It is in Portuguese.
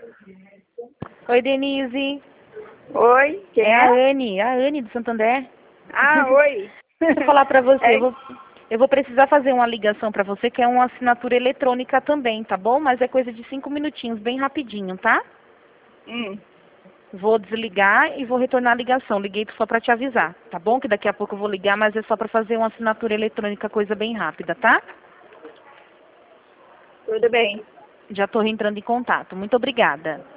Oi, Denise. Oi, quem É é? a Anne do Santander. Ah, oi. Deixa eu falar pra você, É, eu vou precisar fazer uma ligação pra você, que é uma assinatura eletrônica também, tá bom? Mas é coisa de 5 minutinhos, bem rapidinho, tá? hum, Vou desligar e vou retornar a ligação. Liguei só pra te avisar, tá bom? Que daqui a pouco eu vou ligar, mas é só pra fazer uma assinatura eletrônica, coisa bem rápida, tá? tudo bem. Já tô entrando em contato. Muito obrigada.